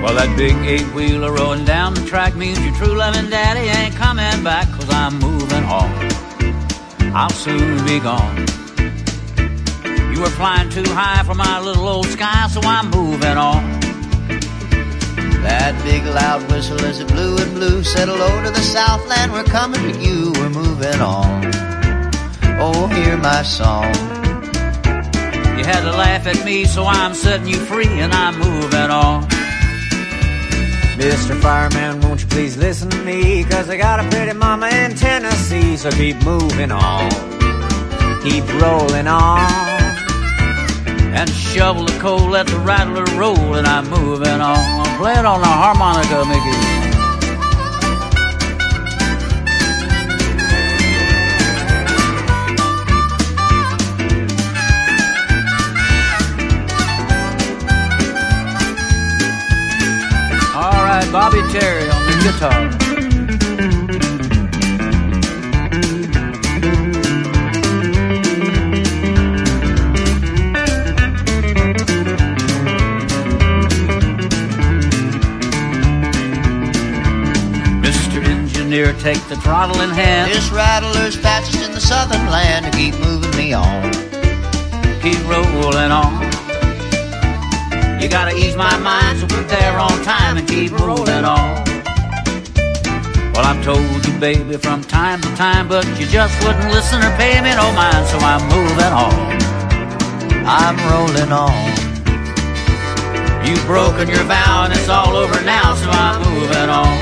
Well, that big eight-wheeler rolling down the track means your true loving daddy ain't coming back, 'cause I'm moving on. I'll soon be gone. You were flying too high for my little old sky, so I'm moving on. That big loud whistle as it blew and blew said hello to the Southland, we're coming to you, we're moving on. Oh, hear my song. You had to laugh at me, so I'm setting you free, and I'm moving on. Mr. Fireman, won't you please listen to me, 'cause I got a pretty mama in Tennessee, so keep moving on, keep rolling on. And shovel the coal, let the rattler roll, and I'm moving on. Play it on the harmonica, Mickey. All right, Bobby Terry on the guitar. Take the throttle in hand. This rattler's fastest in the southern land to keep moving me on. Keep rolling on. You gotta ease my mind, so we're there on time and keep rolling on. Well, I've told you, baby, from time to time, but you just wouldn't listen or pay me no mind, so I'm moving on. I'm rolling on. You've broken your vow and it's all over now, so I'm moving on.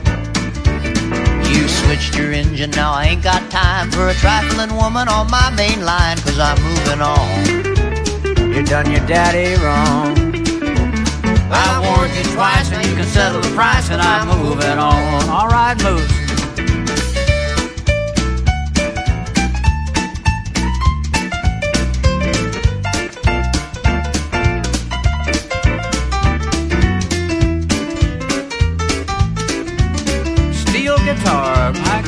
You switched your engine, now I ain't got time for a trifling woman on my main line, 'cause I'm moving on. You done your daddy wrong. I warned you twice and you can settle the price, and I'm moving on. All right, Moose. Steel guitar, Mike.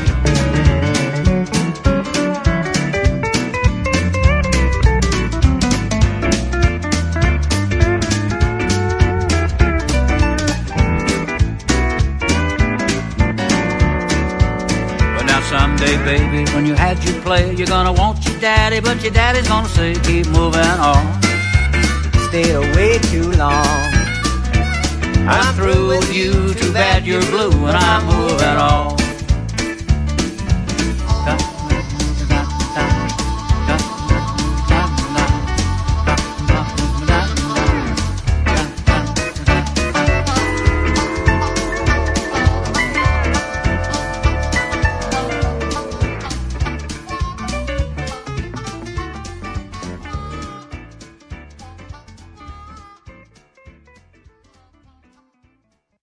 Someday, baby, when you had your play, you're gonna want your daddy, but your daddy's gonna say, keep moving on. Stayed away too long. I'm through with you, too bad you're blue, and I'm moving on.